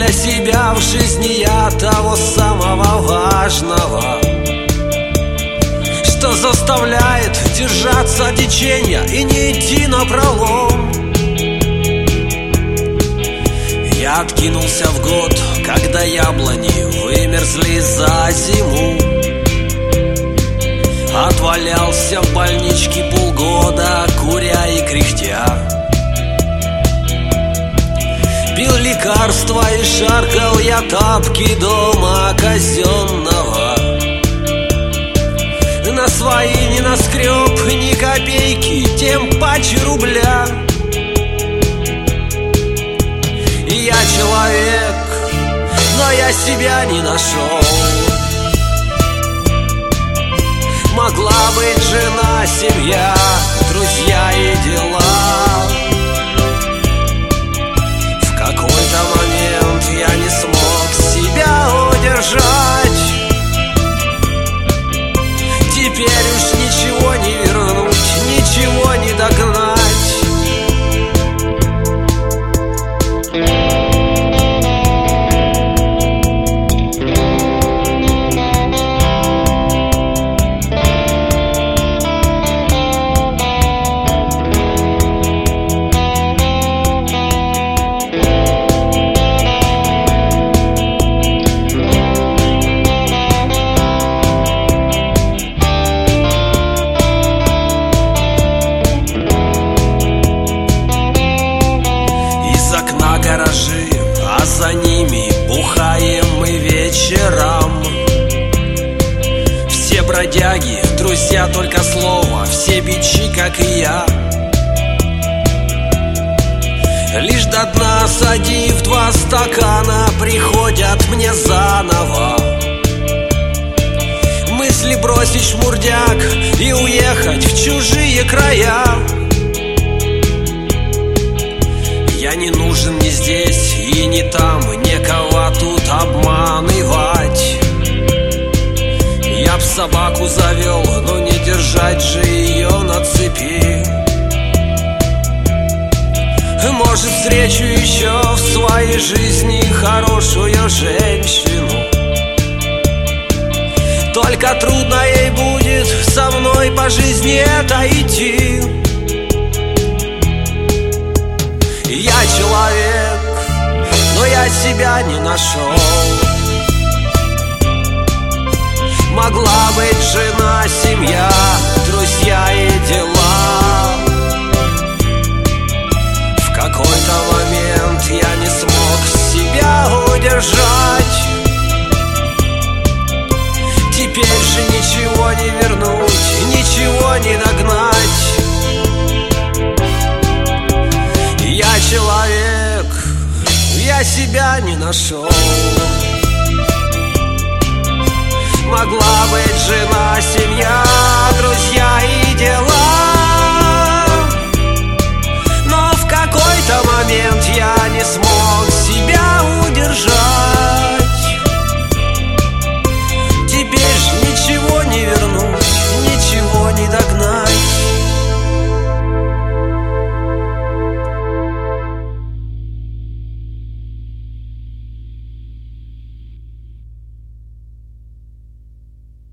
для себя в жизни я того самого важного, что заставляет держаться течения и не идти напролом. Я откинулся в год, когда яблони вымерзли за зиму. Отвалялся в больничке полгода, куря и кряхтя. Пил лекарства и шаркал я тапки дома казенного. На свои не наскреб ни копейки, тем паче рубля. Я человек, но я себя не нашел. Могла быть жена, семья, друзья и дела. В какой-то момент я не смог себя удержать. Теперь уж ничего не вернуть, ничего не догнать. Гаражи, а за ними бухаем мы вечером. Все бродяги, друзья только слова, все бичи, как и я. Лишь до дна садив 2 стакана, приходят мне заново мысли бросить шмурдяк и уехать в чужие края. Я не нужен ни здесь и ни там, некого тут обманывать. Я б собаку завел, но не держать же ее на цепи. Может, встречу еще в своей жизни хорошую женщину. Только трудно ей будет со мной по жизни это идти. Я человек, но я себя не нашел. Могла быть жена, семья, друзья и дела. В какой-то момент я не смог себя удержать. Теперь же ничего не вернуть, ничего не догнать. Я человек, я себя не нашел. Могла быть жена, семья, друзья и дела.